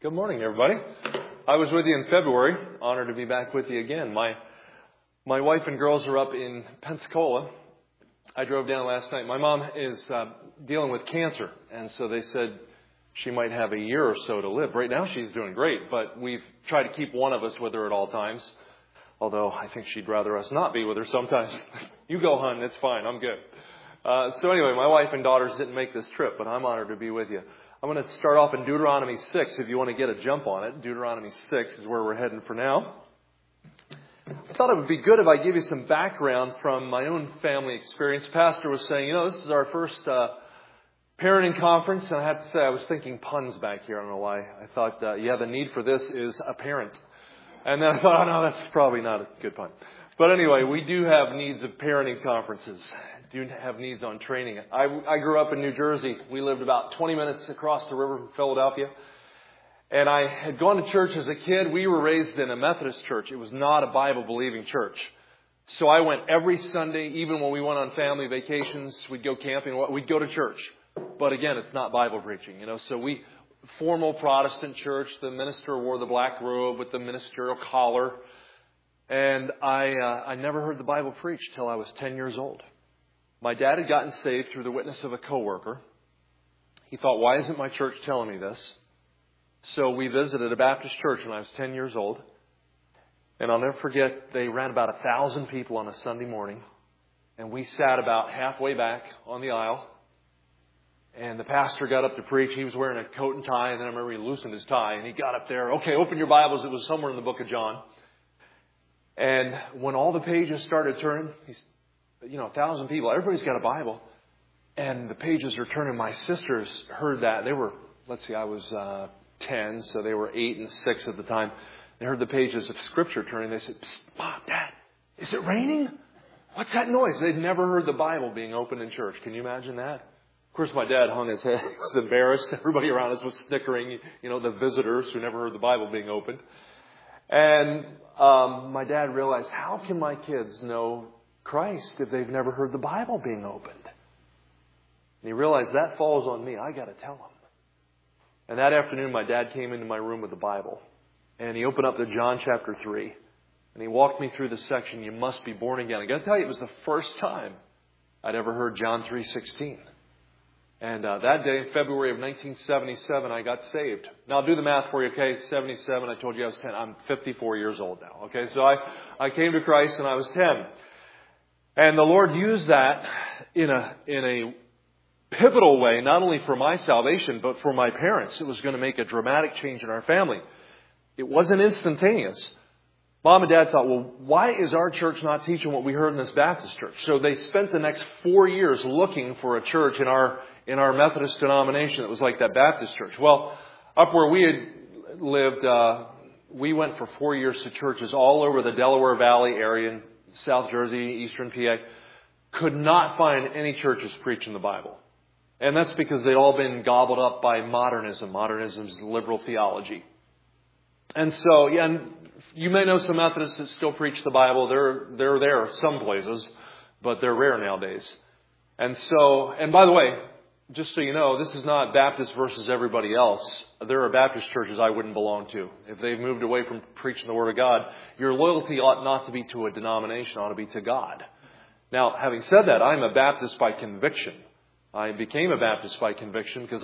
Good morning, everybody. I was with you in February. Honored to be back with you again. My wife and girls are up in Pensacola. I drove down last night. My mom is dealing with cancer, and so they said she might have a year or so to live. Right now, she's doing great, but we've tried to keep one of us with her at all times, although I think she'd rather us not be with her sometimes. You go, hon. It's fine. I'm good. So anyway, my wife and daughters didn't make this trip, but I'm honored to be with you. I'm going to start off in Deuteronomy 6 if you want to get a jump on it. Deuteronomy 6 is where we're heading for now. I thought it would be good if I give you some background from my own family experience. Pastor was saying, this is our first parenting conference, and I have to say I was thinking puns back here. I don't know why. I thought, the need for this is apparent. And then I thought, no, that's probably not a good pun. But anyway, we do have needs of parenting conferences. Do have needs on training. I grew up in New Jersey. We lived about 20 minutes across the river from Philadelphia. And I had gone to church as a kid. We were raised in a Methodist church. It was not a Bible-believing church. So I went every Sunday, even when we went on family vacations. We'd go camping. We'd go to church. But again, it's not Bible preaching, So we, formal Protestant church, the minister wore the black robe with the ministerial collar. And I never heard the Bible preached till I was 10 years old. My dad had gotten saved through the witness of a coworker. He thought, why isn't my church telling me this? So we visited a Baptist church when I was 10 years old. And I'll never forget, they ran about 1,000 people on a Sunday morning. And we sat about halfway back on the aisle. And the pastor got up to preach. He was wearing a coat and tie. And then I remember he loosened his tie. And he got up there. Okay, open your Bibles. It was somewhere in the book of John. And when all the pages started turning, 1,000 people, everybody's got a Bible. And the pages are turning. My sisters heard that. They were, I was 10, so they were 8 and 6 at the time. They heard the pages of Scripture turning. They said, Psst, Mom, Dad, is it raining? What's that noise? They'd never heard the Bible being opened in church. Can you imagine that? Of course, my dad hung his head. He was embarrassed. Everybody around us was snickering, the visitors who never heard the Bible being opened. And my dad realized, how can my kids know Christ if they've never heard the Bible being opened? And he realized that falls on me. I got to tell them. And that afternoon, my dad came into my room with the Bible. And he opened up to John chapter 3. And he walked me through the section, you must be born again. I got to tell you, it was the first time I'd ever heard John 3:16. And that day, in February of 1977, I got saved. Now, I'll do the math for you, okay? 77, I told you I was 10. I'm 54 years old now, okay? So I came to Christ when I was 10. And the Lord used that in a pivotal way, not only for my salvation, but for my parents. It was going to make a dramatic change in our family. It wasn't instantaneous. Mom and Dad thought, well, why is our church not teaching what we heard in this Baptist church? So they spent the next 4 years looking for a church in our Methodist denomination that was like that Baptist church. Well, up where we had lived, we went for 4 years to churches all over the Delaware Valley area in South Jersey, Eastern PA. Could not find any churches preaching the Bible. And that's because they'd all been gobbled up by modernism. Modernism is liberal theology. And so, and you may know some Methodists that still preach the Bible. They're there some places, but they're rare nowadays. And so, and by the way, just so you know, this is not Baptist versus everybody else. There are Baptist churches I wouldn't belong to. If they've moved away from preaching the Word of God, your loyalty ought not to be to a denomination, it ought to be to God. Now, having said that, I'm a Baptist by conviction. I became a Baptist by conviction because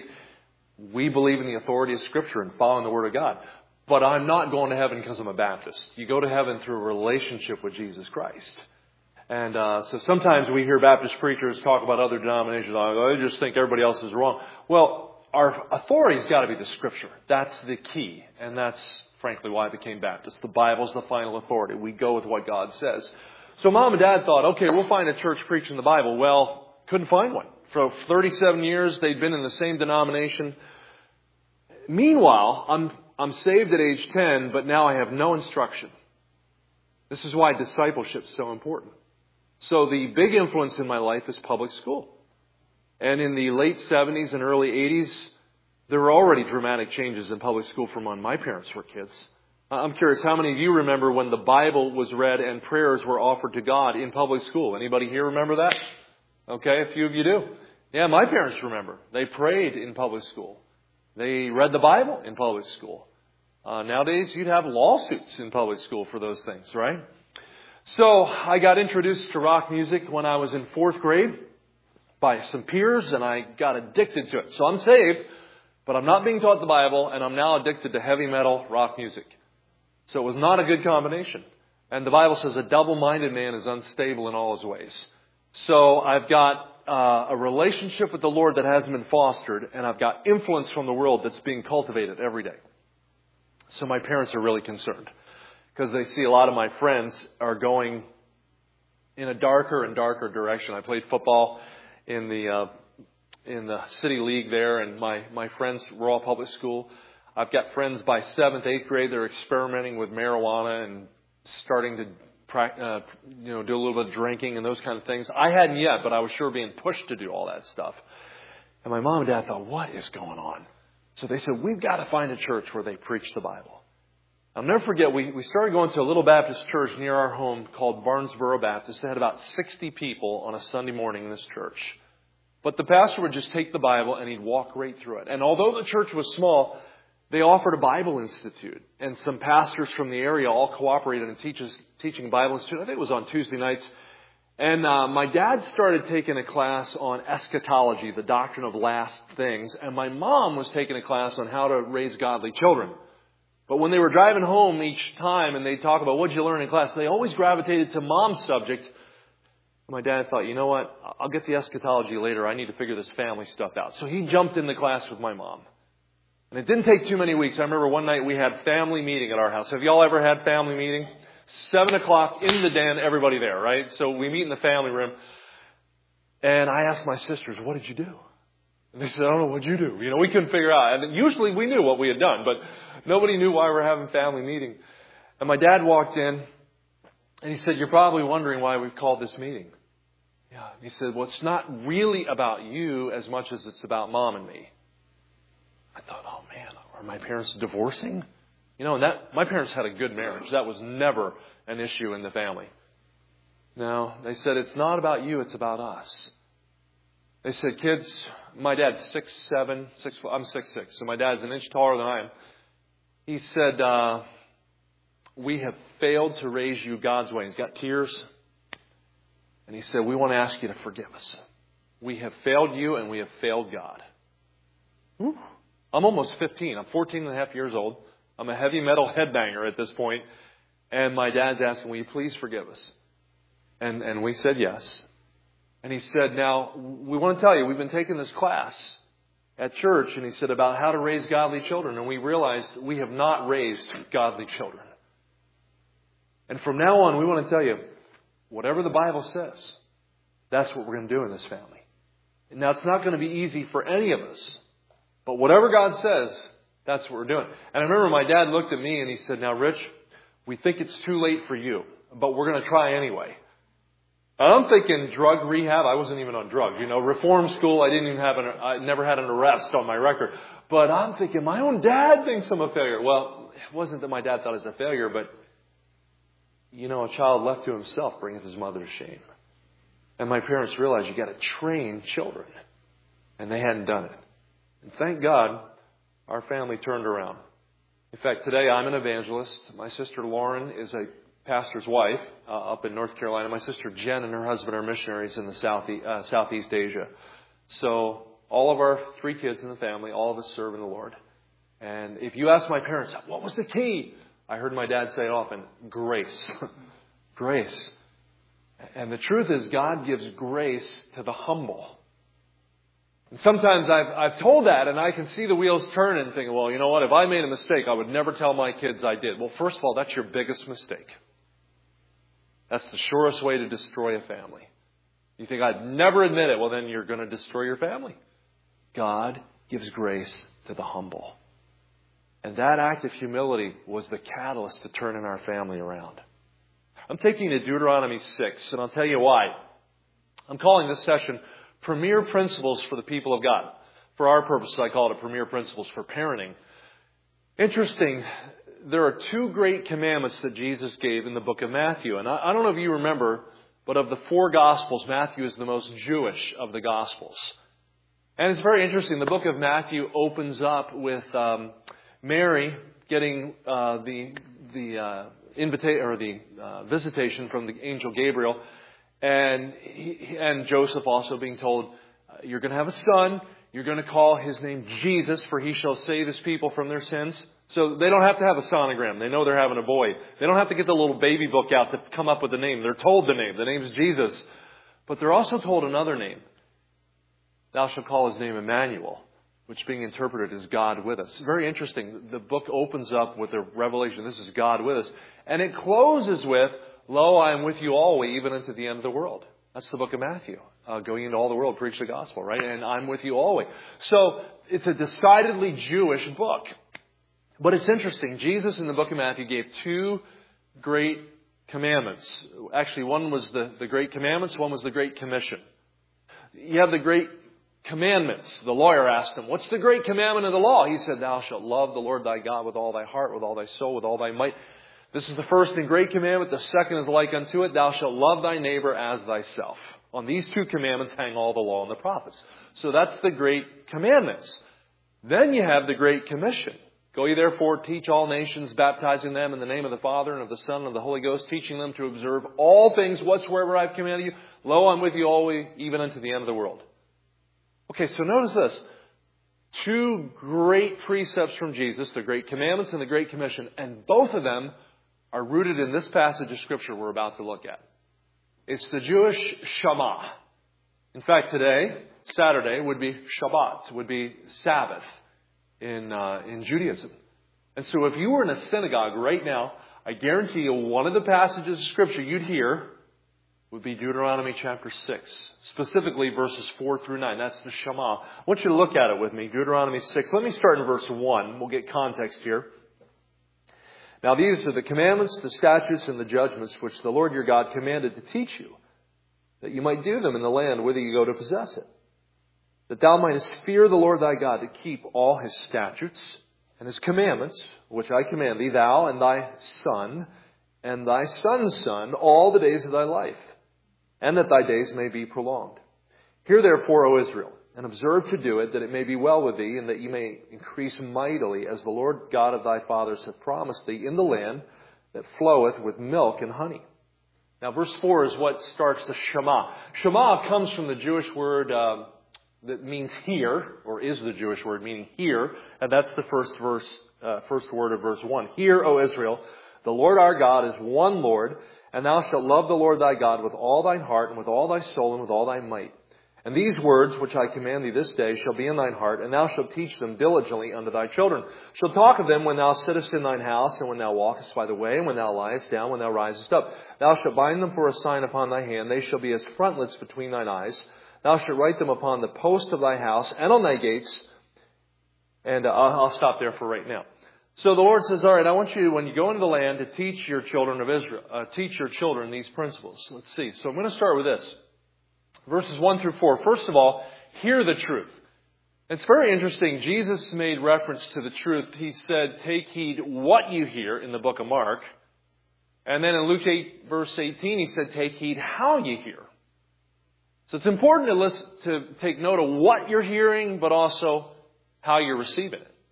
we believe in the authority of Scripture and following the Word of God. But I'm not going to heaven because I'm a Baptist. You go to heaven through a relationship with Jesus Christ. And so sometimes we hear Baptist preachers talk about other denominations. I just think everybody else is wrong. Well, our authority's got to be the Scripture. That's the key. And that's, frankly, why I became Baptist. The Bible's the final authority. We go with what God says. So Mom and Dad thought, okay, we'll find a church preaching the Bible. Well, couldn't find one. For 37 years, they'd been in the same denomination. Meanwhile, I'm saved at age 10, but now I have no instruction. This is why discipleship is so important. So the big influence in my life is public school. And in the late 70s and early 80s, there were already dramatic changes in public school from when my parents were kids. I'm curious, how many of you remember when the Bible was read and prayers were offered to God in public school? Anybody here remember that? Okay, a few of you do. Yeah, my parents remember. They prayed in public school. They read the Bible in public school. Nowadays, you'd have lawsuits in public school for those things, right? So I got introduced to rock music when I was in 4th grade by some peers, and I got addicted to it. So I'm saved, but I'm not being taught the Bible, and I'm now addicted to heavy metal rock music. So it was not a good combination. And the Bible says a double-minded man is unstable in all his ways. So I've got a relationship with the Lord that hasn't been fostered, and I've got influence from the world that's being cultivated every day. So my parents are really concerned because they see a lot of my friends are going in a darker and darker direction. I played football in the city league there, and my friends were all public school. I've got friends by 7th, 8th grade. They're experimenting with marijuana and starting to do a little bit of drinking and those kind of things. I hadn't yet, but I was sure being pushed to do all that stuff. And my mom and dad thought, what is going on? So they said, we've got to find a church where they preach the Bible. I'll never forget, we started going to a little Baptist church near our home called Barnesboro Baptist. They had about 60 people on a Sunday morning in this church. But the pastor would just take the Bible and he'd walk right through it. And although the church was small, they offered a Bible Institute. And some pastors from the area all cooperated in teaching Bible Institute. I think it was on Tuesday nights. And my dad started taking a class on eschatology, the doctrine of last things. And my mom was taking a class on how to raise godly children. But when they were driving home each time and they'd talk about what did you learn in class, they always gravitated to mom's subject. My dad thought, you know what, I'll get the eschatology later. I need to figure this family stuff out. So he jumped in the class with my mom. And it didn't take too many weeks. I remember one night we had family meeting at our house. Have y'all ever had family meeting? 7 o'clock in the den, everybody there, right? So we meet in the family room. And I asked my sisters, what did you do? And they said, I don't know, what'd you do? We couldn't figure out. And usually we knew what we had done, but nobody knew why we were having family meeting. And my dad walked in and he said, you're probably wondering why we've called this meeting. Yeah. He said, well, it's not really about you as much as it's about mom and me. I thought, oh man, are my parents divorcing? And my parents had a good marriage. That was never an issue in the family. No, they said, it's not about you, it's about us. They said, kids, my dad's 6'7", I'm 6'6", so my dad's an inch taller than I am. He said, we have failed to raise you God's way. He's got tears. And he said, we want to ask you to forgive us. We have failed you and we have failed God. Whew. I'm almost 15. I'm 14 and a half years old. I'm a heavy metal headbanger at this point. And my dad's asking, will you please forgive us? And we said yes. And he said, now, we want to tell you, we've been taking this class at church. And he said about how to raise godly children. And we realized we have not raised godly children. And from now on, we want to tell you, whatever the Bible says, that's what we're going to do in this family. And now, it's not going to be easy for any of us. But whatever God says, that's what we're doing. And I remember my dad looked at me and he said, now, Rich, we think it's too late for you, but we're going to try anyway. And I'm thinking drug rehab. I wasn't even on drugs. Reform school. I never had an arrest on my record. But I'm thinking my own dad thinks I'm a failure. Well, it wasn't that my dad thought I was a failure, but a child left to himself bringeth his mother to shame. And my parents realized you got to train children. And they hadn't done it. And thank God, our family turned around. In fact, today I'm an evangelist. My sister Lauren is a pastor's wife up in North Carolina. My sister Jen and her husband are missionaries in the Southeast Asia. So all of our 3 kids in the family, all of us serve in the Lord. And if you ask my parents, what was the key? I heard my dad say often, grace. Grace. And the truth is God gives grace to the humble. And sometimes I've told that and I can see the wheels turning and thinking, well, you know what? If I made a mistake, I would never tell my kids I did. Well, first of all, that's your biggest mistake. That's the surest way to destroy a family. You think I'd never admit it. Well, then you're going to destroy your family. God gives grace to the humble. And that act of humility was the catalyst to turning our family around. I'm taking you to Deuteronomy 6, and I'll tell you why. I'm calling this session Premier Principles for the People of God. For our purposes, I call it Premier Principles for Parenting. Interesting, there are 2 great commandments that Jesus gave in the book of Matthew. And I don't know if you remember, but of the 4 Gospels, Matthew is the most Jewish of the Gospels. And it's very interesting. The book of Matthew opens up with Mary getting the visitation from the angel Gabriel, and Joseph also being told, "You're going to have a son. You're going to call his name Jesus, for he shall save his people from their sins." So they don't have to have a sonogram. They know they're having a boy. They don't have to get the little baby book out to come up with the name. They're told the name. The name's Jesus. But they're also told another name. "Thou shalt call his name Emmanuel," which being interpreted as God with us. Very interesting. The book opens up with a revelation. This is God with us. And it closes with, "Lo, I am with you always, even unto the end of the world." That's the book of Matthew. Going into all the world, preach the gospel, right? And I'm with you always. So it's a decidedly Jewish book. But it's interesting. Jesus in the book of Matthew gave two great commandments. Actually, one was the Great Commandments. One was the Great Commission. You have the Great Commandments. The lawyer asked him, "What's the great commandment of the law?" He said, "Thou shalt love the Lord thy God with all thy heart, with all thy soul, with all thy might. This is the first and great commandment. The second is like unto it. Thou shalt love thy neighbor as thyself." On these two commandments hang all the law and the prophets. So that's the Great Commandments. Then you have the Great Commission. "Go ye therefore, teach all nations, baptizing them in the name of the Father and of the Son and of the Holy Ghost, teaching them to observe all things whatsoever I have commanded you. Lo, I'm with you always, even unto the end of the world." Okay, so notice this. Two great precepts from Jesus, the Great Commandments and the Great Commission, and both of them are rooted in this passage of Scripture we're about to look at. It's the Jewish Shema. In fact, today, Saturday, would be Shabbat, would be Sabbath in Judaism. And so if you were in a synagogue right now, I guarantee you one of the passages of Scripture you'd hear would be Deuteronomy chapter 6, specifically verses 4 through 9. That's the Shema. I want you to look at it with me, Deuteronomy 6. Let me start in verse 1. We'll get context here. "Now these are the commandments, the statutes, and the judgments which the Lord your God commanded to teach you, that you might do them in the land whither you go to possess it. That thou mightest fear the Lord thy God, to keep all his statutes and his commandments, which I command thee, thou and thy son and thy son's son, all the days of thy life, and that thy days may be prolonged. Hear therefore, O Israel, and observe to do it, that it may be well with thee, and that you may increase mightily, as the Lord God of thy fathers hath promised thee, in the land that floweth with milk and honey." Now, verse 4 is what starts the Shema. Shema comes from the Jewish word that means hear, or is the Jewish word meaning hear, and that's the first word of verse 1. "Hear, O Israel, the Lord our God is one Lord, and thou shalt love the Lord thy God with all thine heart, and with all thy soul, and with all thy might. And these words which I command thee this day shall be in thine heart, and thou shalt teach them diligently unto thy children. Shalt talk of them when thou sittest in thine house, and when thou walkest by the way, and when thou liest down, when thou risest up. Thou shalt bind them for a sign upon thy hand. They shall be as frontlets between thine eyes. Thou shalt write them upon the post of thy house and on thy gates." And I'll stop there for right now. So the Lord says, all right, I want you, when you go into the land, to teach your children of Israel, teach your children these principles. Let's see. So I'm going to start with this. Verses 1 through 4. First of all, hear the truth. It's very interesting. Jesus made reference to the truth. He said, take heed what you hear in the book of Mark. And then in Luke 8, verse 18, he said, take heed how you hear. So it's important to take note of what you're hearing, but also how you're receiving it.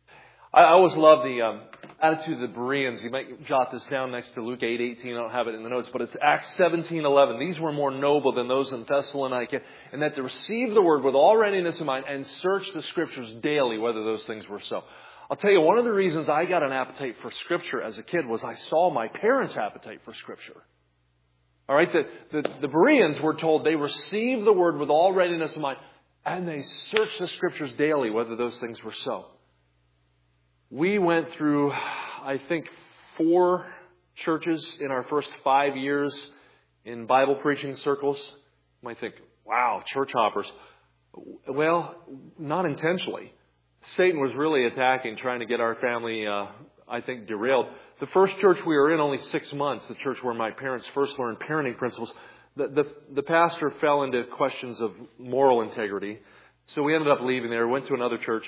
I always love the attitude of the Bereans. You might jot this down next to Luke 8:18. I don't have it in the notes, but it's Acts 17:11. These were more noble than those in Thessalonica, in that they received the word with all readiness in mind and searched the Scriptures daily, whether those things were so. I'll tell you, one of the reasons I got an appetite for Scripture as a kid was I saw my parents' appetite for Scripture. All right, the Bereans were told they received the word with all readiness in mind, and they searched the Scriptures daily, whether those things were so. We went through, I think, 4 churches in our first 5 years in Bible preaching circles. You might think, wow, church hoppers. Well, not intentionally. Satan was really attacking, trying to get our family, I think, derailed. The first church we were in, only 6 months, the church where my parents first learned parenting principles, the pastor fell into questions of moral integrity. So we ended up leaving there, went to another church.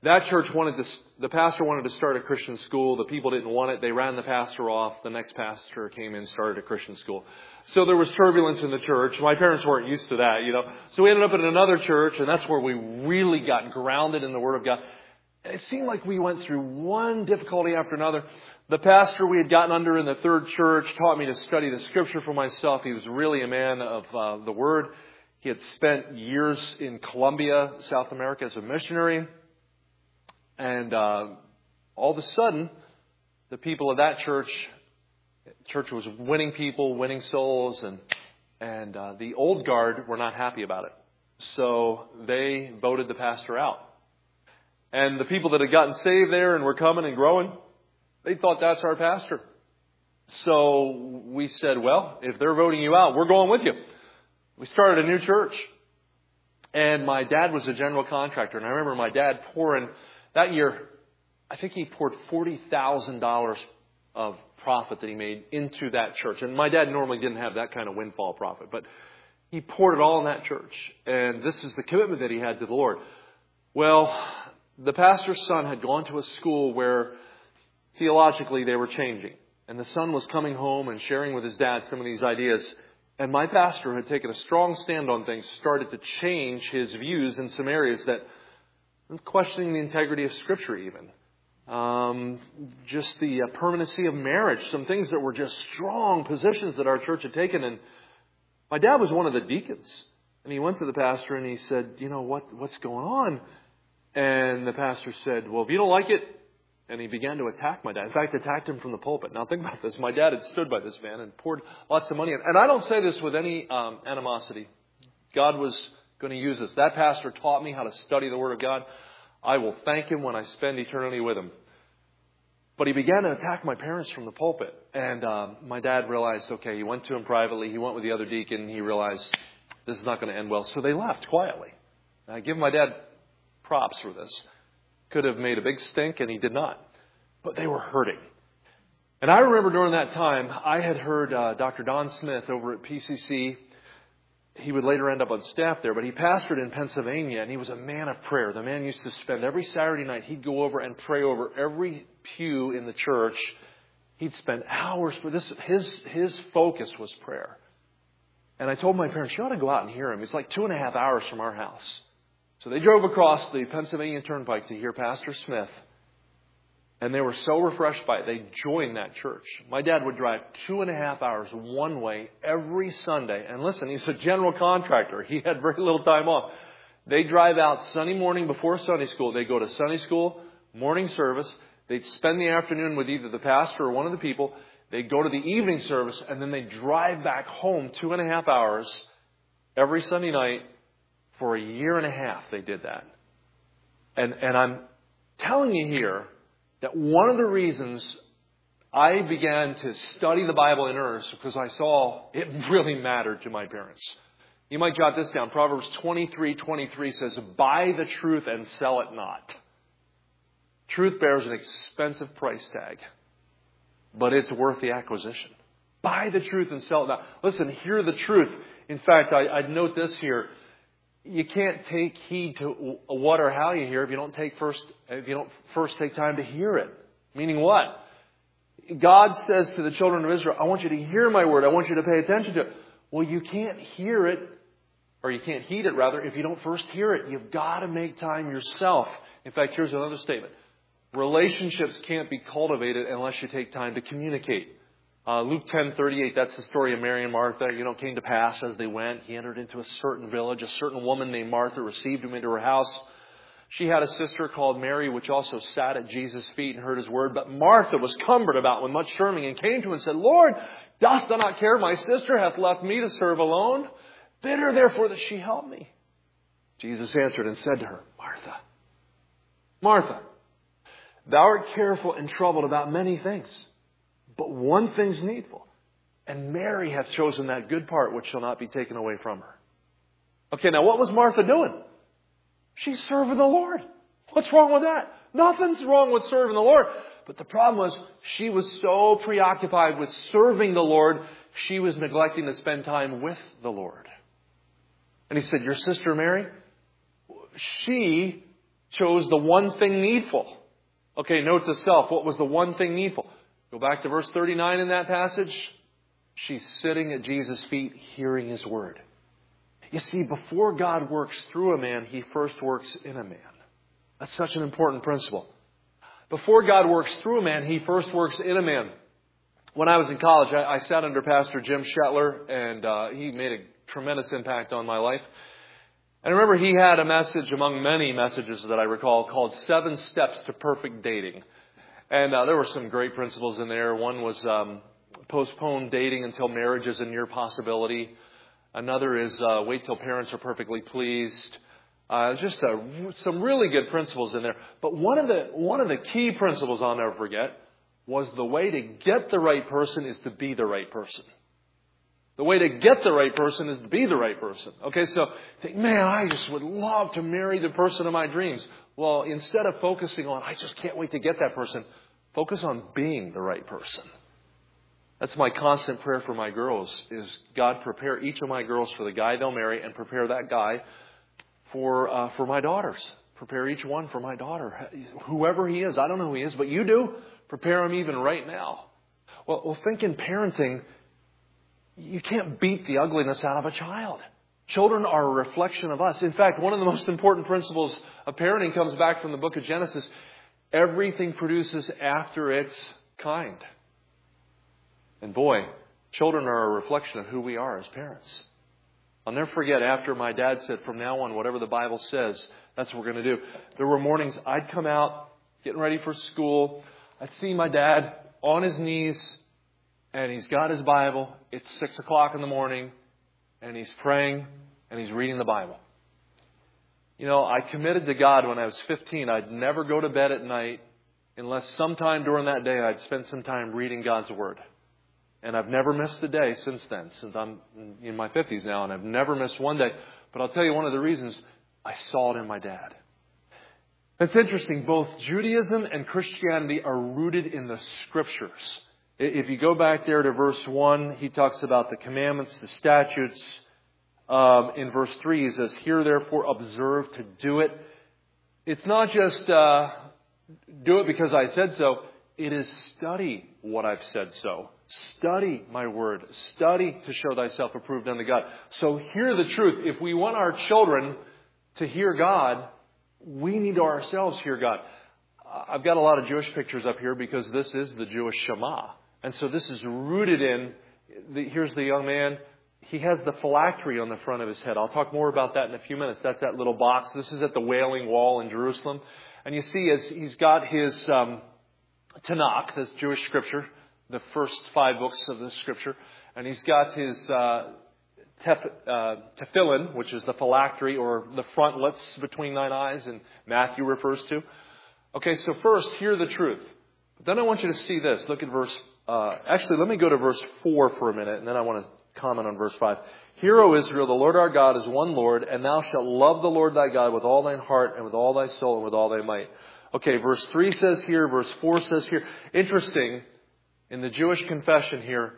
That church the pastor wanted to start a Christian school. The people didn't want it. They ran the pastor off. The next pastor came in, started a Christian school. So there was turbulence in the church. My parents weren't used to that, So we ended up in another church, and that's where we really got grounded in the Word of God. And it seemed like we went through one difficulty after another. The pastor we had gotten under in the third church taught me to study the Scripture for myself. He was really a man of the Word. He had spent years in Colombia, South America, as a missionary. And all of a sudden, the people of that church was winning people, winning souls, and the old guard were not happy about it. So they voted the pastor out. And the people that had gotten saved there and were coming and growing, they thought that's our pastor. So we said, well, if they're voting you out, we're going with you. We started a new church. And my dad was a general contractor. And I remember my dad pouring, that year, I think he poured $40,000 of profit that he made into that church. And my dad normally didn't have that kind of windfall profit, but he poured it all in that church. And this is the commitment that he had to the Lord. Well, the pastor's son had gone to a school where theologically they were changing. And the son was coming home and sharing with his dad some of these ideas. And my pastor had taken a strong stand on things, started to change his views in some areas that, questioning the integrity of Scripture even. Just the permanency of marriage. Some things that were just strong positions that our church had taken. And my dad was one of the deacons. And he went to the pastor and he said, what's going on? And the pastor said, well, if you don't like it. And he began to attack my dad. In fact, attacked him from the pulpit. Now think about this. My dad had stood by this man and poured lots of money in. And I don't say this with any animosity. God was going to use this. That pastor taught me how to study the Word of God. I will thank him when I spend eternity with him. But he began to attack my parents from the pulpit. And my dad realized, okay, he went to him privately. He went with the other deacon. He realized this is not going to end well. So they left quietly. And I give my dad props for this. Could have made a big stink, and he did not. But they were hurting. And I remember during that time, I had heard Dr. Don Smith over at PCC. He would later end up on staff there, but he pastored in Pennsylvania, and he was a man of prayer. The man used to spend every Saturday night, he'd go over and pray over every pew in the church. He'd spend hours for this. His focus was prayer. And I told my parents, you ought to go out and hear him. It's like 2.5 hours from our house. So they drove across the Pennsylvania Turnpike to hear Pastor Smith. And they were so refreshed by it, they joined that church. My dad would drive 2.5 hours one way every Sunday. And listen, he's a general contractor. He had very little time off. They drive out Sunday morning before Sunday school. They go to Sunday school, morning service. They'd spend the afternoon with either the pastor or one of the people. They'd go to the evening service, and then they'd drive back home 2.5 hours every Sunday night. For 1.5 years, they did that. And I'm telling you here that one of the reasons I began to study the Bible in earnest because I saw it really mattered to my parents. You might jot this down. Proverbs 23:23 says, buy the truth and sell it not. Truth bears an expensive price tag, but it's worth the acquisition. Buy the truth and sell it not. Listen, hear the truth. In fact, I'd note this here. You can't take heed to what or how you hear if you don't first take time to hear it. Meaning what? God says to the children of Israel, I want you to hear my word. I want you to pay attention to it. Well, you can't hear it, or you can't heed it rather, if you don't first hear it. You've got to make time yourself. In fact, here's another statement. Relationships can't be cultivated unless you take time to communicate. Luke 10:38, that's the story of Mary and Martha. Came to pass as they went. He entered into a certain village. A certain woman named Martha received him into her house. She had a sister called Mary, which also sat at Jesus' feet and heard his word. But Martha was cumbered about with much serving and came to him and said, Lord, dost thou not care? My sister hath left me to serve alone. Bid her therefore that she help me. Jesus answered and said to her, Martha, Martha, thou art careful and troubled about many things. But one thing's needful, and Mary hath chosen that good part which shall not be taken away from her. Okay, now what was Martha doing? She's serving the Lord. What's wrong with that? Nothing's wrong with serving the Lord. But the problem was she was so preoccupied with serving the Lord, she was neglecting to spend time with the Lord. And he said, your sister Mary, she chose the one thing needful. Okay, note to self, what was the one thing needful? Go back to verse 39 in that passage. She's sitting at Jesus' feet hearing His Word. You see, before God works through a man, He first works in a man. That's such an important principle. Before God works through a man, He first works in a man. When I was in college, I sat under Pastor Jim Shetler, and he made a tremendous impact on my life. And I remember he had a message among many messages that I recall called 7 Steps to Perfect Dating. And there were some great principles in there. One was postpone dating until marriage is a near possibility. Another is wait till parents are perfectly pleased. Some really good principles in there. But one of the key principles I'll never forget was the way to get the right person is to be the right person. The way to get the right person is to be the right person. Okay, so think, man, I just would love to marry the person of my dreams. Well, instead of focusing on, I just can't wait to get that person, focus on being the right person. That's my constant prayer for my girls, is God prepare each of my girls for the guy they'll marry and prepare that guy for my daughters. Prepare each one for my daughter. Whoever he is, I don't know who he is, but you do. Prepare him even right now. Well, think in parenting, you can't beat the ugliness out of a child. Children are a reflection of us. In fact, one of the most important principles of parenting comes back from the book of Genesis. Everything produces after its kind. And boy, children are a reflection of who we are as parents. I'll never forget after my dad said, from now on, whatever the Bible says, that's what we're going to do. There were mornings I'd come out, getting ready for school. I'd see my dad on his knees, and he's got his Bible. It's 6 o'clock in the morning, and he's praying, and he's reading the Bible. You know, I committed to God when I was 15. I'd never go to bed at night unless sometime during that day I'd spend some time reading God's Word. And I've never missed a day since then, since I'm in my 50s now, and I've never missed one day. But I'll tell you one of the reasons, I saw it in my dad. It's interesting, both Judaism and Christianity are rooted in the Scriptures. If you go back there to verse 1, he talks about the commandments, the statutes. In verse 3, he says, "Hear therefore, observe to do it." It's not just do it because I said so. It is study what I've said so. Study my word. Study to show thyself approved unto God. So hear the truth. If we want our children to hear God, we need to ourselves hear God. I've got a lot of Jewish pictures up here because this is the Jewish Shema. And so this is rooted in, here's the young man. He has the phylactery on the front of his head. I'll talk more about that in a few minutes. That's that little box. This is at the Wailing Wall in Jerusalem. And you see, as he's got his Tanakh, this Jewish scripture, the first 5 books of the scripture. And he's got his tefillin, which is the phylactery, or the frontlets between thine eyes, and Matthew refers to. Okay, so first, hear the truth. But then I want you to see this. Look at verse... actually, let me go to verse 4 for a minute, and then I want to comment on verse 5. "Hear, O Israel, the Lord our God is one Lord, and thou shalt love the Lord thy God with all thine heart, and with all thy soul, and with all thy might." Okay, verse 3 says here, verse 4 says here. Interesting, in the Jewish confession here,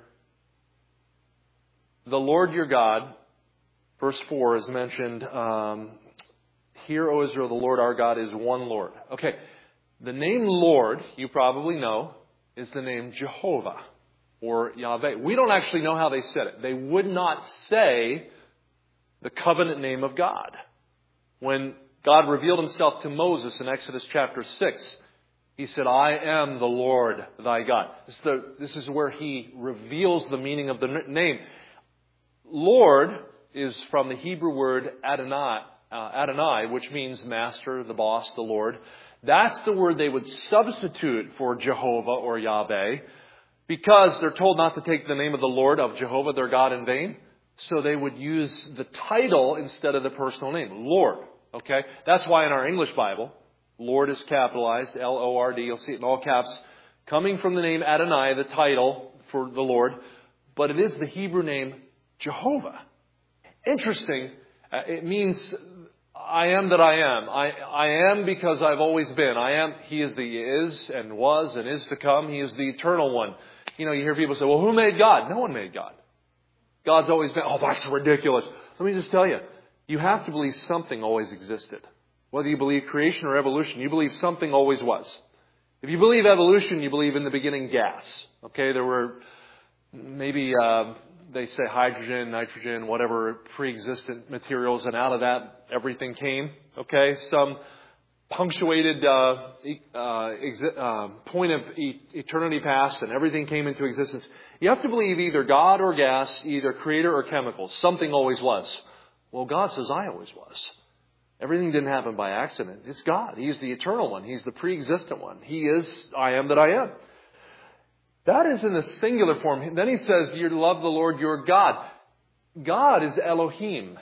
the Lord your God, verse 4 is mentioned, "Hear, O Israel, the Lord our God is one Lord." Okay, the name Lord, you probably know, is the name Jehovah or Yahweh. We don't actually know how they said it. They would not say the covenant name of God. When God revealed himself to Moses in Exodus chapter 6, he said, "I am the Lord thy God." This is where he reveals the meaning of the name. Lord is from the Hebrew word Adonai, which means master, the boss, the Lord. That's the word they would substitute for Jehovah or Yahweh, because they're told not to take the name of the Lord, of Jehovah, their God, in vain. So they would use the title instead of the personal name, Lord. Okay? That's why in our English Bible, Lord is capitalized, L-O-R-D. You'll see it in all caps, coming from the name Adonai, the title for the Lord. But it is the Hebrew name Jehovah. Interesting. It means I am that I am. I am because I've always been. I am. He is the is and was and is to come. He is the eternal one. You know, you hear people say, "Well, who made God?" No one made God. God's always been. Oh, that's ridiculous. Let me just tell you, you have to believe something always existed. Whether you believe creation or evolution, you believe something always was. If you believe evolution, you believe in the beginning gas. Okay, there were maybe, they say hydrogen, nitrogen, whatever pre-existent materials, and out of that, everything came. Okay, some punctuated point of eternity past, and everything came into existence. You have to believe either God or gas, either creator or chemicals. Something always was. Well, God says, I always was. Everything didn't happen by accident. It's God. He's the eternal one. He's the pre-existent one. He is, I am that I am. That is in the singular form. Then he says, you love the Lord your God. God is Elohim.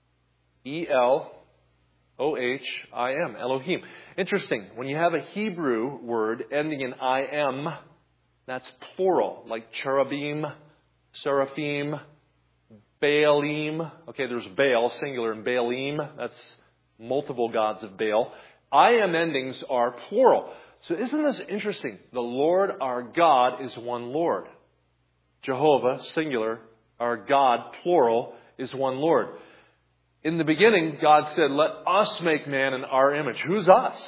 E-L-O-H-I-M. Elohim. Interesting. When you have a Hebrew word ending in I-M, that's plural. Like cherubim, seraphim, Baalim. Okay, there's Baal, singular, and Baalim. That's multiple gods of Baal. I-M endings are plural. So isn't this interesting? The Lord our God is one Lord. Jehovah, singular, our God, plural, is one Lord. In the beginning, God said, let us make man in our image. Who's us?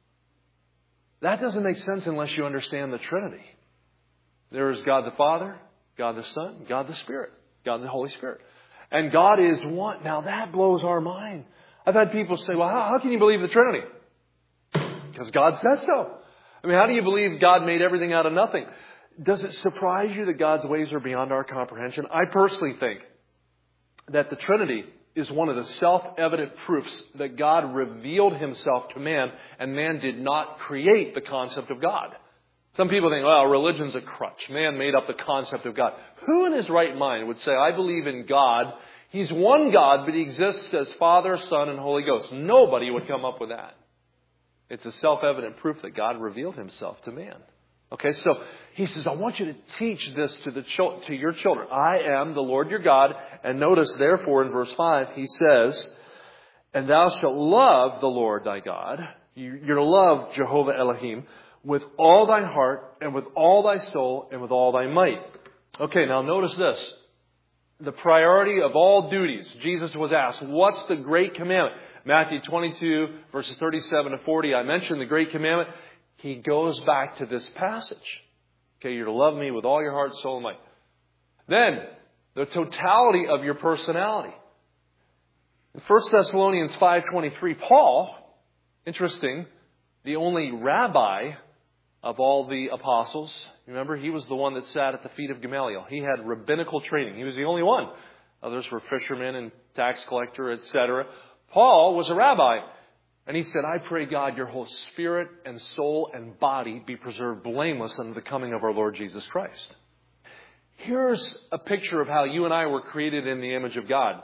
That doesn't make sense unless you understand the Trinity. There is God the Father, God the Son, God the Spirit, God the Holy Spirit. And God is one. Now that blows our mind. I've had people say, well, how can you believe the Trinity? Because God says so. I mean, how do you believe God made everything out of nothing? Does it surprise you that God's ways are beyond our comprehension? I personally think that the Trinity is one of the self-evident proofs that God revealed himself to man, and man did not create the concept of God. Some people think, well, religion's a crutch. Man made up the concept of God. Who in his right mind would say, I believe in God. He's one God, but he exists as Father, Son, and Holy Ghost. Nobody would come up with that. It's a self-evident proof that God revealed himself to man. Okay, so he says, I want you to teach this to your children. I am the Lord your God. And notice, therefore, in verse 5, he says, and thou shalt love the Lord thy God. You're to love Jehovah Elohim with all thy heart and with all thy soul and with all thy might. Okay, now notice this. The priority of all duties. Jesus was asked, what's the great commandment? Matthew 22, verses 37 to 40. I mentioned the great commandment. He goes back to this passage. Okay, you're to love me with all your heart, soul, and might. Then, the totality of your personality. In 1 Thessalonians 5:23, Paul, interesting, the only rabbi of all the apostles. Remember, he was the one that sat at the feet of Gamaliel. He had rabbinical training. He was the only one. Others were fishermen and tax collector, etc. Paul was a rabbi. And he said, I pray, God, your whole spirit and soul and body be preserved blameless unto the coming of our Lord Jesus Christ. Here's a picture of how you and I were created in the image of God.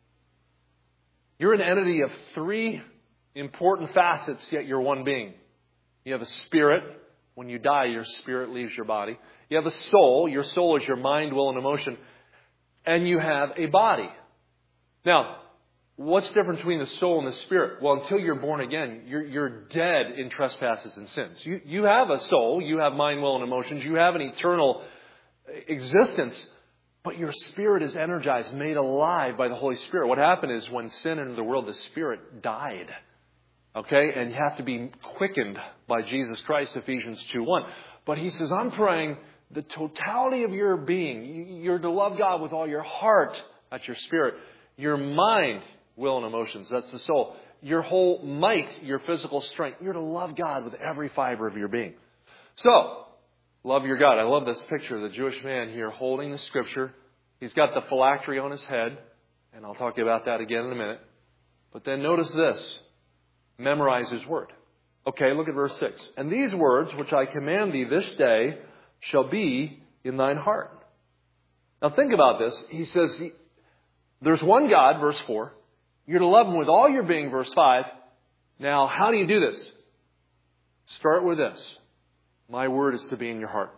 You're an entity of three important facets, yet you're one being. You have a spirit. When you die, your spirit leaves your body. You have a soul. Your soul is your mind, will, and emotion. And you have a body. Now, what's different between the soul and the spirit? Well, until you're born again, you're dead in trespasses and sins. You have a soul. You have mind, will, and emotions. You have an eternal existence. But your spirit is energized, made alive by the Holy Spirit. What happened is when sin entered the world, the spirit died. Okay? And you have to be quickened by Jesus Christ, Ephesians 2:1. But he says, I'm praying the totality of your being. You're to love God with all your heart. That's your spirit. Your mind, will, and emotions. That's the soul. Your whole might, your physical strength. You're to love God with every fiber of your being. So, love your God. I love this picture of the Jewish man here holding the scripture. He's got the phylactery on his head. And I'll talk to you about that again in a minute. But then notice this. Memorize his word. Okay, look at verse 6. And these words which I command thee this day shall be in thine heart. Now think about this. He says, there's one God, verse 4. You're to love him with all your being, verse 5. Now, how do you do this? Start with this. My word is to be in your heart.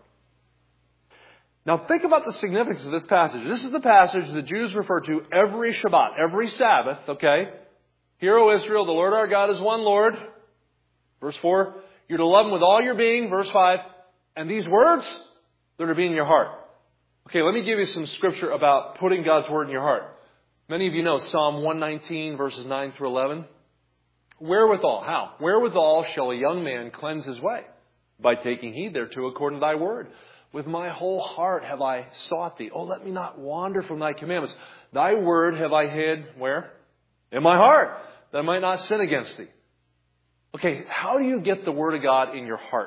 Now, think about the significance of this passage. This is the passage the Jews refer to every Shabbat, every Sabbath, okay? Hear, O Israel, the Lord our God is one Lord. Verse 4. You're to love him with all your being, verse 5. And these words, they're to be in your heart. Okay, let me give you some scripture about putting God's word in your heart. Many of you know Psalm 119, verses 9 through 11. Wherewithal. How? Wherewithal shall a young man cleanse his way? By taking heed thereto according to thy word. With my whole heart have I sought thee. Oh, let me not wander from thy commandments. Thy word have I hid, where? In my heart, that I might not sin against thee. Okay, how do you get the word of God in your heart?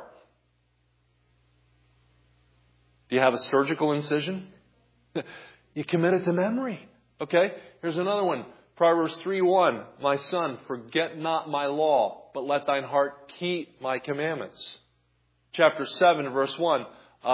Do you have a surgical incision? You commit it to memory. Okay, here's another one. Proverbs 3:1. My son, forget not my law, but let thine heart keep my commandments. Chapter 7, verse 1.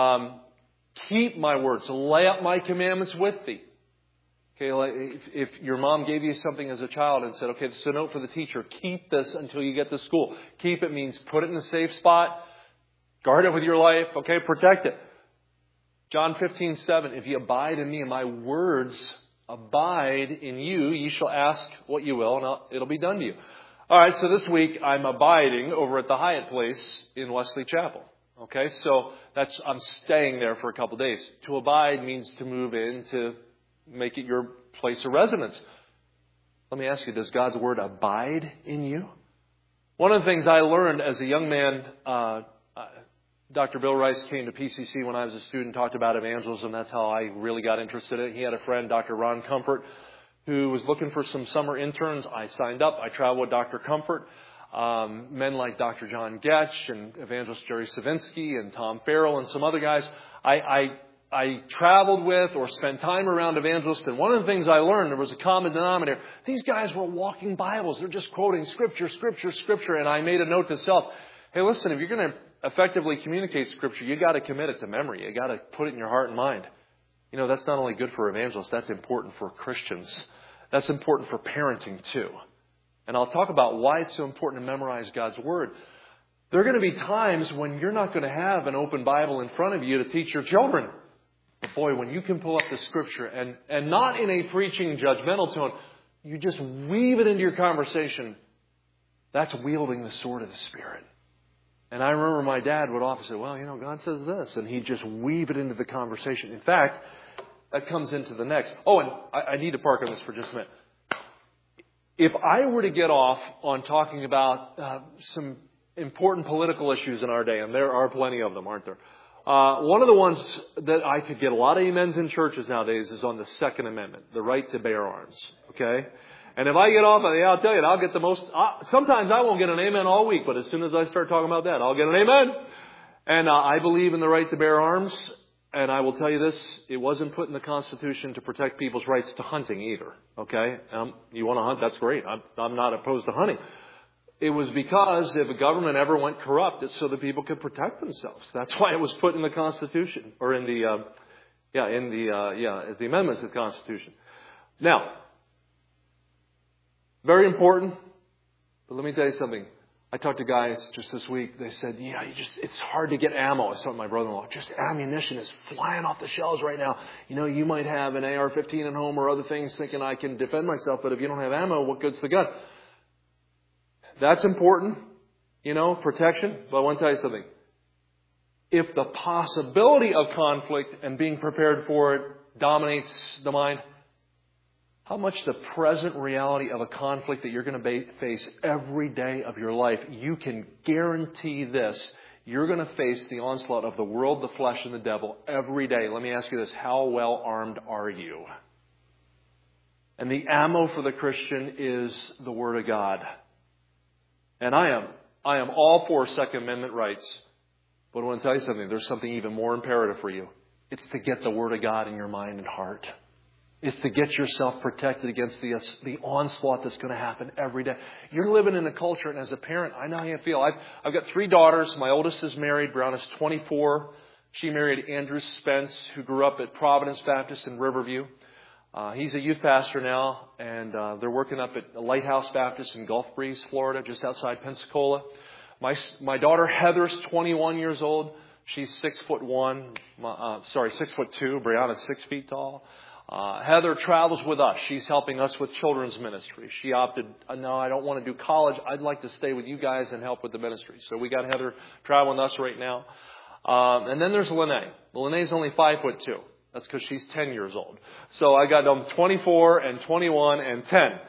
Keep my words. Lay up my commandments with thee. Okay, if your mom gave you something as a child and said, okay, this is a note for the teacher. Keep this until you get to school. Keep it means put it in a safe spot. Guard it with your life. Okay, protect it. John 15:7. If you abide in me and my words abide in you, ye shall ask what you will, and it'll be done to you. All right, so this week I'm abiding over at the Hyatt Place in Wesley Chapel. Okay, so I'm staying there for a couple of days. To abide means to move in, to make it your place of residence. Let me ask you, does God's word abide in you? One of the things I learned as a young man, Dr. Bill Rice came to PCC when I was a student, talked about evangelism. That's how I really got interested in it. He had a friend, Dr. Ron Comfort, who was looking for some summer interns. I signed up. I traveled with Dr. Comfort. Men like Dr. John Getch and evangelist Jerry Savinsky and Tom Farrell and some other guys I traveled with or spent time around evangelists. And one of the things I learned, there was a common denominator. These guys were walking Bibles. They're just quoting Scripture, Scripture, Scripture. And I made a note to self, hey, listen, if you're going to effectively communicate Scripture, you got to commit it to memory. You got to put it in your heart and mind. You know, that's not only good for evangelists, that's important for Christians. That's important for parenting too. And I'll talk about why it's so important to memorize God's Word. There are going to be times when you're not going to have an open Bible in front of you to teach your children. But boy, when you can pull up the Scripture and not in a preaching judgmental tone, you just weave it into your conversation, that's wielding the sword of the Spirit. And I remember my dad would often say, well, you know, God says this. And he'd just weave it into the conversation. In fact, that comes into the next. Oh, and I need to park on this for just a minute. If I were to get off on talking about some important political issues in our day, and there are plenty of them, aren't there? One of the ones that I could get a lot of amens in churches nowadays is on the Second Amendment, the right to bear arms. Okay? And if I get off on it, I'll tell you, I'll get the most, sometimes I won't get an amen all week, but as soon as I start talking about that, I'll get an amen. And I believe in the right to bear arms. And I will tell you this, it wasn't put in the Constitution to protect people's rights to hunting either. Okay? You want to hunt, that's great. I'm not opposed to hunting. It was because if a government ever went corrupt, it's so that people could protect themselves. That's why it was put in the Constitution, or in the amendments to the Constitution. Now, very important, but let me tell you something. I talked to guys just this week. They said, yeah, it's hard to get ammo. I was talking to my brother-in-law. Just ammunition is flying off the shelves right now. You know, you might have an AR-15 at home or other things thinking I can defend myself, but if you don't have ammo, what good's the gun? That's important, you know, protection. But I want to tell you something. If the possibility of conflict and being prepared for it dominates the mind, how much the present reality of a conflict that you're going to face every day of your life, you can guarantee this. You're going to face the onslaught of the world, the flesh, and the devil every day. Let me ask you this. How well armed are you? And the ammo for the Christian is the Word of God. And I am all for Second Amendment rights. But I want to tell you something. There's something even more imperative for you. It's to get the Word of God in your mind and heart. It's to get yourself protected against the onslaught that's going to happen every day. You're living in a culture, and as a parent, I know how you feel. I've got 3 daughters. My oldest is married. Brianna's 24. She married Andrew Spence, who grew up at Providence Baptist in Riverview. He's a youth pastor now, and they're working up at Lighthouse Baptist in Gulf Breeze, Florida, just outside Pensacola. My daughter Heather's 21 years old. She's 6'1". 6'2". Brianna's 6 feet tall. Heather travels with us. She's helping us with children's ministry. She opted, no, I don't want to do college. I'd like to stay with you guys and help with the ministry. So we got Heather traveling with us right now. And then there's Lene. Lene's only 5'2". That's because she's 10 years old. So I got them 24 and 21 and 10.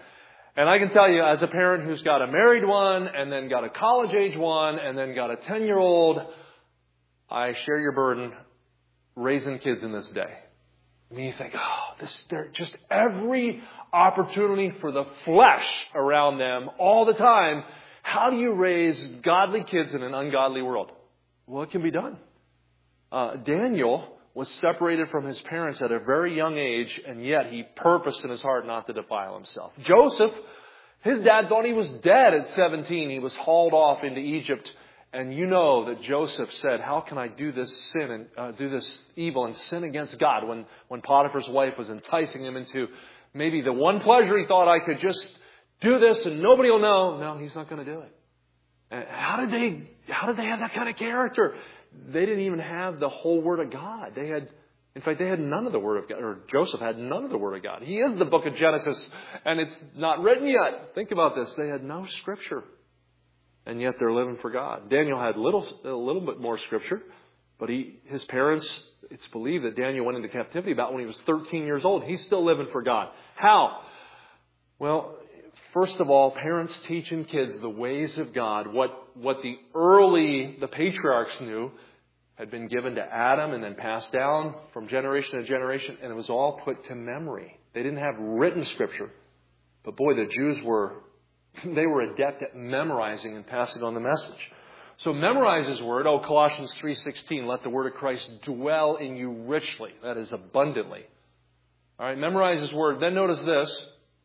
And I can tell you, as a parent who's got a married one, and then got a college-age one, and then got a 10-year-old, I share your burden raising kids in this day. I mean, you think, there's just every opportunity for the flesh around them all the time. How do you raise godly kids in an ungodly world? Well, it can be done. Daniel was separated from his parents at a very young age, and yet he purposed in his heart not to defile himself. Joseph, his dad thought he was dead at 17. He was hauled off into Egypt. And you know that Joseph said, how can I do this sin and do this evil and sin against God when Potiphar's wife was enticing him into maybe the one pleasure he thought I could just do this and nobody will know. No, he's not going to do it. And how did they have that kind of character? They didn't even have the whole Word of God. They had none of the Word of God, or Joseph had none of the Word of God. He is the book of Genesis, and it's not written yet. Think about this. They had no Scripture, and yet they're living for God. Daniel had a little bit more Scripture, but his parents, it's believed that Daniel went into captivity about when he was 13 years old. He's still living for God. How? Well, first of all, parents teaching kids the ways of God, what the patriarchs knew, had been given to Adam and then passed down from generation to generation, and it was all put to memory. They didn't have written Scripture. But boy, the Jews were adept at memorizing and passing on the message. So memorize His Word. Colossians 3:16, let the Word of Christ dwell in you richly. That is abundantly. All right, memorize His Word. Then notice this.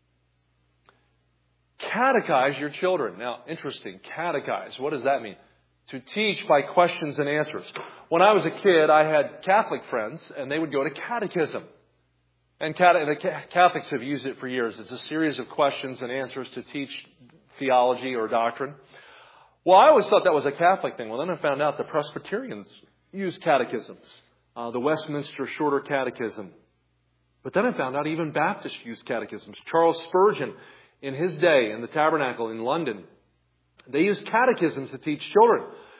Catechize your children. Now, interesting. Catechize. What does that mean? To teach by questions and answers. When I was a kid, I had Catholic friends, and they would go to catechism. And the Catholics have used it for years. It's a series of questions and answers to teach theology or doctrine. Well, I always thought that was a Catholic thing. Well, then I found out the Presbyterians use catechisms. The Westminster Shorter Catechism. But then I found out even Baptists use catechisms. Charles Spurgeon, in his day, in the Tabernacle in London, they used catechisms to teach children.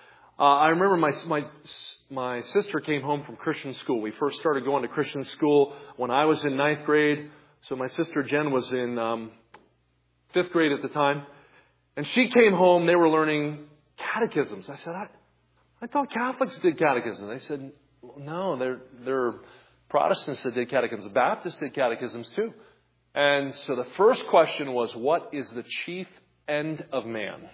I remember my sister came home from Christian school. We first started going to Christian school when I was in 9th grade. So my sister Jen was in 5th grade at the time. And she came home, they were learning catechisms. I said, I thought Catholics did catechisms. They said, no, they're Protestants that did catechisms. Baptists did catechisms too. And so the first question was, what is the chief end of man?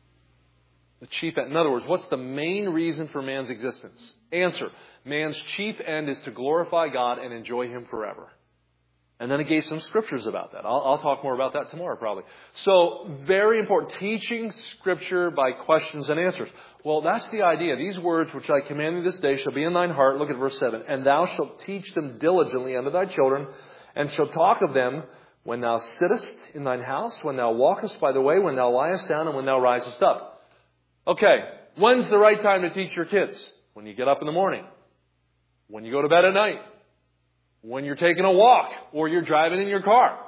The chief end. In other words, what's the main reason for man's existence? Answer. Man's chief end is to glorify God and enjoy Him forever. And then it gave some scriptures about that. I'll talk more about that tomorrow probably. So, very important. Teaching Scripture by questions and answers. Well, that's the idea. These words which I command thee this day shall be in thine heart. Look at verse 7. And thou shalt teach them diligently unto thy children, and shalt talk of them when thou sittest in thine house, when thou walkest by the way, when thou liest down, and when thou risest up. Okay, when's the right time to teach your kids? When you get up in the morning. When you go to bed at night. When you're taking a walk. Or you're driving in your car.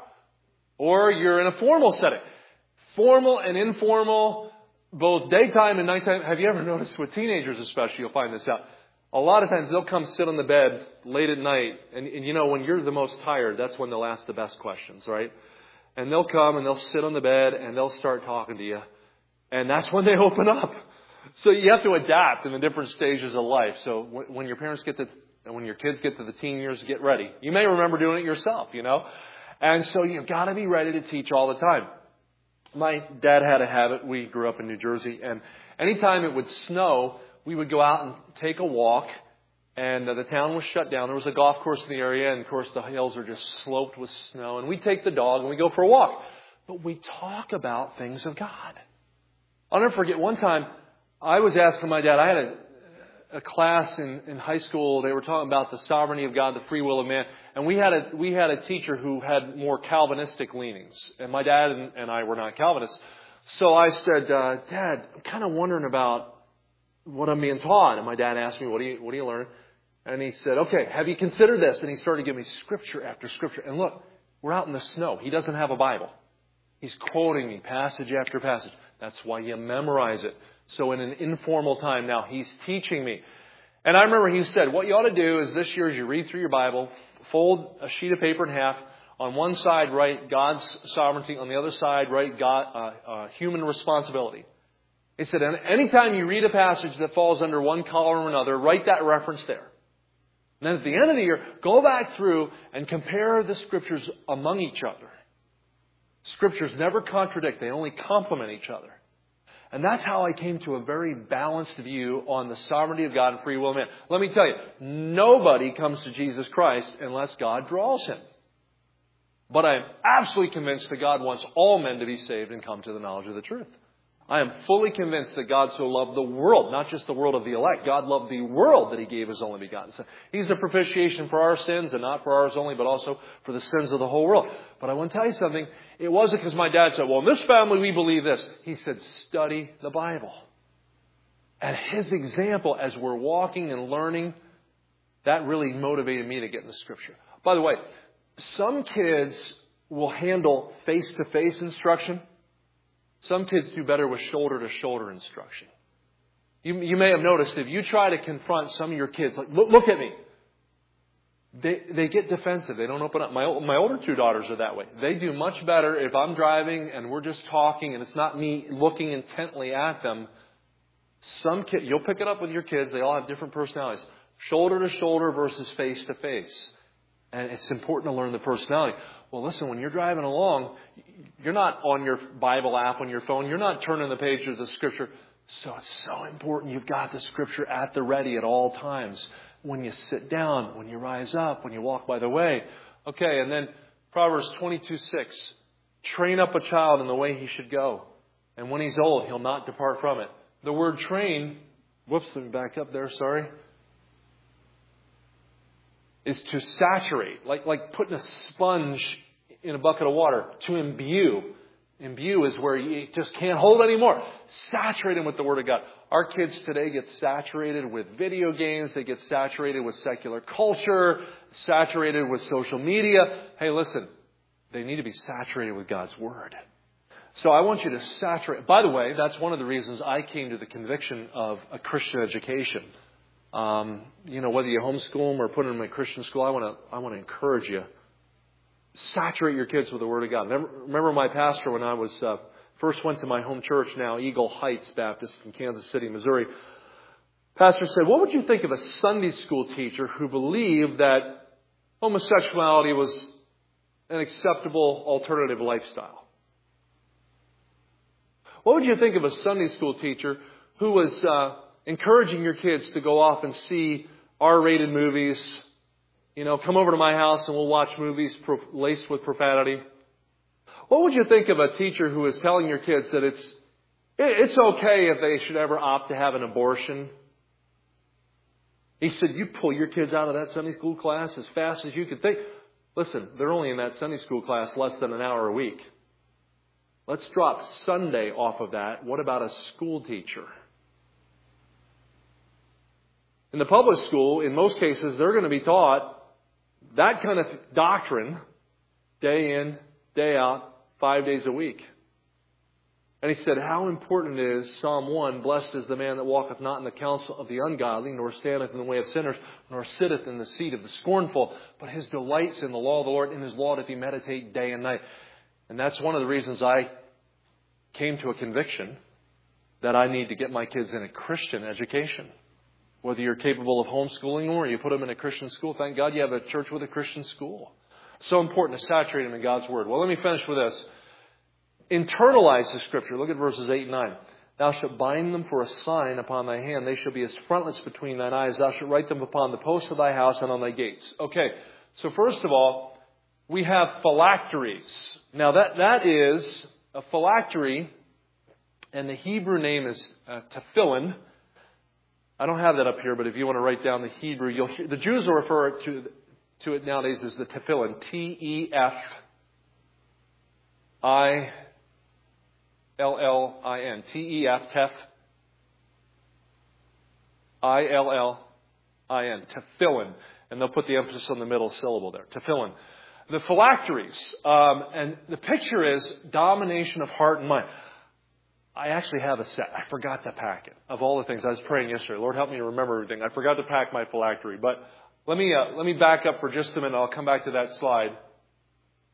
Or you're in a formal setting. Formal and informal, both daytime and nighttime. Have you ever noticed with teenagers especially, you'll find this out. A lot of times they'll come sit on the bed late at night. And you know, when you're the most tired, that's when they'll ask the best questions, right? And they'll come and they'll sit on the bed and they'll start talking to you. And that's when they open up. So you have to adapt in the different stages of life. So when your kids get to the teen years, get ready. You may remember doing it yourself, you know. And so you've got to be ready to teach all the time. My dad had a habit. We grew up in New Jersey. And anytime it would snow, we would go out and take a walk. And the town was shut down. There was a golf course in the area. And, of course, the hills are just sloped with snow. And we take the dog and we go for a walk. But we talk about things of God. I'll never forget one time I was asking my dad, I had a class in high school. They were talking about the sovereignty of God, the free will of man. And we had a teacher who had more Calvinistic leanings. And my dad and I were not Calvinists. So I said, Dad, I'm kind of wondering about what I'm being taught. And my dad asked me, what do you learn? And he said, okay, have you considered this? And he started giving me scripture after scripture. And look, we're out in the snow. He doesn't have a Bible. He's quoting me passage after passage. That's why you memorize it. So in an informal time now, he's teaching me. And I remember he said, what you ought to do is this year as you read through your Bible, fold a sheet of paper in half, On one side, write God's sovereignty. On the other side, write human responsibility. He said, anytime you read a passage that falls under one column or another, write that reference there. And then at the end of the year, go back through and compare the Scriptures among each other. Scriptures never contradict. They only complement each other. And that's how I came to a very balanced view on the sovereignty of God and free will of man. Let me tell you, nobody comes to Jesus Christ unless God draws him. But I am absolutely convinced that God wants all men to be saved and come to the knowledge of the truth. I am fully convinced that God so loved the world, not just the world of the elect. God loved the world that He gave His only begotten Son. He's the propitiation for our sins, and not for ours only, but also for the sins of the whole world. But I want to tell you something. It wasn't because my dad said, well, in this family we believe this. He said, study the Bible. And his example as we're walking and learning, that really motivated me to get in the Scripture. By the way, some kids will handle face-to-face instruction. Some kids do better with shoulder-to-shoulder instruction. You may have noticed if you try to confront some of your kids, like, look at me. They get defensive. They don't open up. My older two daughters are that way. They do much better if I'm driving and we're just talking and it's not me looking intently at them. Some kids, you'll pick it up with your kids. They all have different personalities. Shoulder-to-shoulder versus face-to-face. And it's important to learn the personality. Well, listen, when you're driving along, you're not on your Bible app on your phone. You're not turning the page of the Scripture. So it's so important you've got the Scripture at the ready at all times. When you sit down, when you rise up, when you walk by the way. Okay, and then Proverbs 22:6. Train up a child in the way he should go. And when he's old, he'll not depart from it. The word train, let me back up there, sorry. Is to saturate, like putting a sponge in a bucket of water, to imbue. Imbue is where you just can't hold anymore. Saturate them with the Word of God. Our kids today get saturated with video games. They get saturated with secular culture, saturated with social media. Hey, listen, they need to be saturated with God's Word. So I want you to saturate. By the way, that's one of the reasons I came to the conviction of a Christian education. Whether you homeschool them or put them in a Christian school, I want to encourage you. Saturate your kids with the Word of God. Remember my pastor when I was first went to my home church, now Eagle Heights Baptist in Kansas City, Missouri. Pastor said, what would you think of a Sunday school teacher who believed that homosexuality was an acceptable alternative lifestyle? What would you think of a Sunday school teacher who was encouraging your kids to go off and see R-rated movies? Come over to my house and we'll watch movies laced with profanity. What would you think of a teacher who is telling your kids that it's okay if they should ever opt to have an abortion? He said, you pull your kids out of that Sunday school class as fast as you could think. Listen, they're only in that Sunday school class less than an hour a week. Let's drop Sunday off of that. What about a school teacher? In the public school, in most cases, they're going to be taught that kind of doctrine day in, day out, 5 days a week. And he said, how important is Psalm 1, blessed is the man that walketh not in the counsel of the ungodly, nor standeth in the way of sinners, nor sitteth in the seat of the scornful, but his delight's in the law of the Lord, in his law doth he meditate day and night. And that's one of the reasons I came to a conviction that I need to get my kids in a Christian education. Whether you're capable of homeschooling them or you put them in a Christian school, thank God you have a church with a Christian school. So important to saturate them in God's Word. Well, let me finish with this. Internalize the Scripture. Look at verses 8 and 9. Thou shalt bind them for a sign upon thy hand. They shall be as frontlets between thine eyes. Thou shalt write them upon the posts of thy house and on thy gates. Okay, so first of all, we have phylacteries. Now that is a phylactery, and the Hebrew name is tefillin. I don't have that up here, but if you want to write down the Hebrew, you'll hear, the Jews will refer to it nowadays as the tefillin. Tefillin. Tef. Tef. Illin. Tefillin. And they'll put the emphasis on the middle syllable there. Tefillin. The phylacteries. And the picture is domination of heart and mind. I actually have a set. I forgot to pack it. Of all the things, I was praying yesterday. Lord, help me to remember everything. I forgot to pack my phylactery. But let me back up for just a minute. I'll come back to that slide.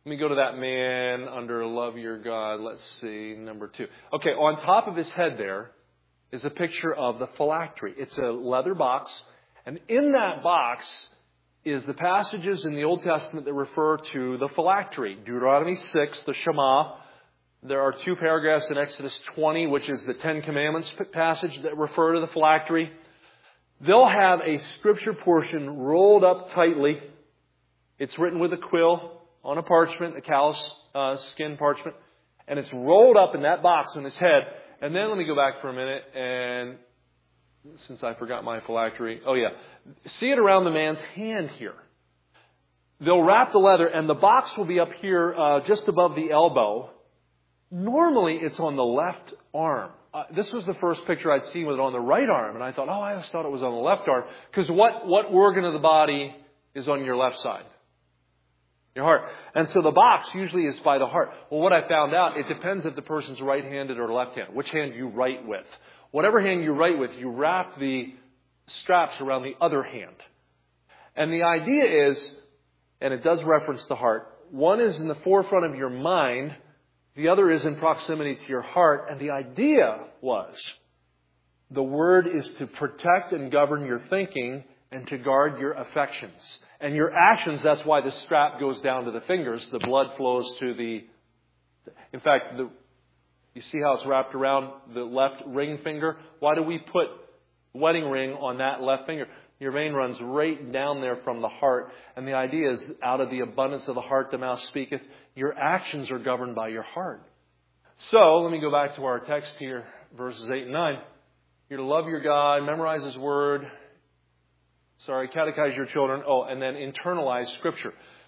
Let me go to that man under love your God. Let's see, number 2. Okay, on top of his head there is a picture of the phylactery. It's a leather box, and in that box is the passages in the Old Testament that refer to the phylactery. Deuteronomy 6, the Shema. There are 2 paragraphs in Exodus 20, which is the 10 Commandments passage that refer to the phylactery. They'll have a scripture portion rolled up tightly. It's written with a quill on a parchment, a cow's skin parchment, and it's rolled up in that box on his head. And then let me go back for a minute, and since I forgot my phylactery, see it around the man's hand here. They'll wrap the leather, and the box will be up here just above the elbow. Normally, it's on the left arm. This was the first picture I'd seen with it on the right arm, and I thought, I just thought it was on the left arm, because what organ of the body is on your left side? Your heart. And so the box usually is by the heart. Well, what I found out, it depends if the person's right-handed or left-handed, which hand you write with. Whatever hand you write with, you wrap the straps around the other hand. And the idea is, and it does reference the heart, one is in the forefront of your mind, the other is in proximity to your heart. And the idea was, the word is to protect and govern your thinking and to guard your affections. And your actions, that's why the strap goes down to the fingers. The blood flows to the... In fact, you see how it's wrapped around the left ring finger? Why do we put wedding ring on that left finger? Your vein runs right down there from the heart. And the idea is, out of the abundance of the heart the mouth speaketh. Your actions are governed by your heart. So, let me go back to our text here, verses 8 and 9. You're to love your God, memorize His Word. Catechize your children. And then internalize Scripture.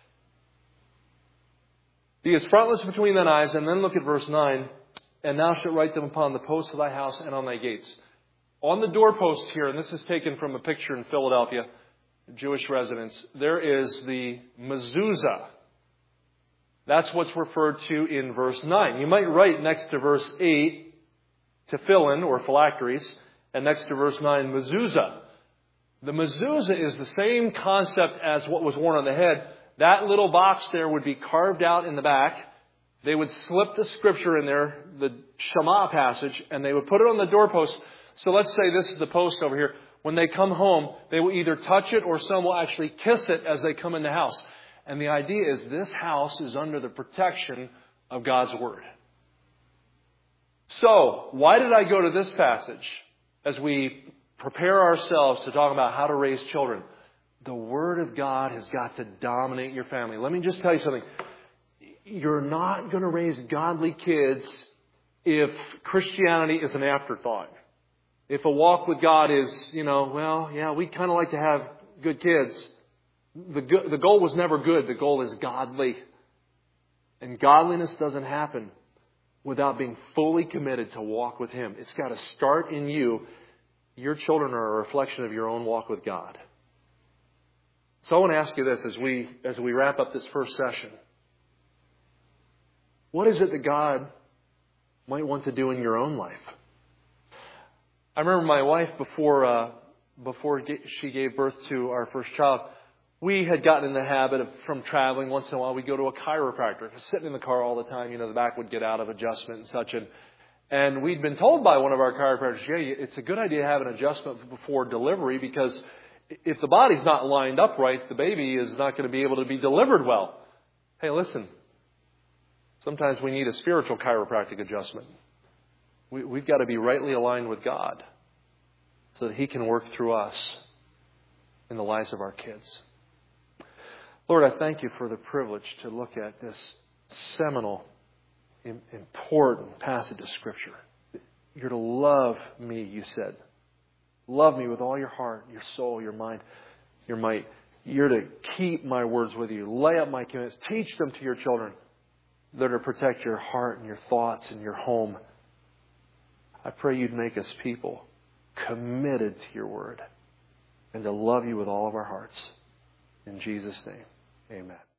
Be as frontless between thine eyes. And then look at verse 9. And thou shalt write them upon the posts of thy house and on thy gates. On the doorpost here, and this is taken from a picture in Philadelphia, Jewish residence, there is the mezuzah. That's what's referred to in verse 9. You might write next to verse 8, tefillin or phylacteries, and next to verse 9, mezuzah. The mezuzah is the same concept as what was worn on the head. That little box there would be carved out in the back. They would slip the scripture in there, the Shema passage, and they would put it on the doorpost. So let's say this is the post over here. When they come home, they will either touch it or some will actually kiss it as they come in the house. And the idea is this house is under the protection of God's Word. So, why did I go to this passage as we prepare ourselves to talk about how to raise children? The Word of God has got to dominate your family. Let me just tell you something. You're not going to raise godly kids if Christianity is an afterthought. If a walk with God is, we kind of like to have good kids. The goal was never good. The goal is godly. And godliness doesn't happen without being fully committed to walk with Him. It's got to start in you. Your children are a reflection of your own walk with God. So I want to ask you this as we wrap up this first session. What is it that God might want to do in your own life? I remember my wife, before she gave birth to our first child, we had gotten in the habit of, from traveling once in a while, we'd go to a chiropractor. Sitting in the car all the time, the back would get out of adjustment and such. And we'd been told by one of our chiropractors, it's a good idea to have an adjustment before delivery, because if the body's not lined up right, the baby is not going to be able to be delivered well. Hey, listen, sometimes we need a spiritual chiropractic adjustment. We've got to be rightly aligned with God so that He can work through us in the lives of our kids. Lord, I thank You for the privilege to look at this seminal, important passage of Scripture. You're to love me, You said. Love me with all your heart, your soul, your mind, your might. You're to keep my words with you. Lay up my commandments. Teach them to your children. They're to protect your heart and your thoughts and your home. I pray You'd make us people committed to Your Word and to love You with all of our hearts. In Jesus' name, amen.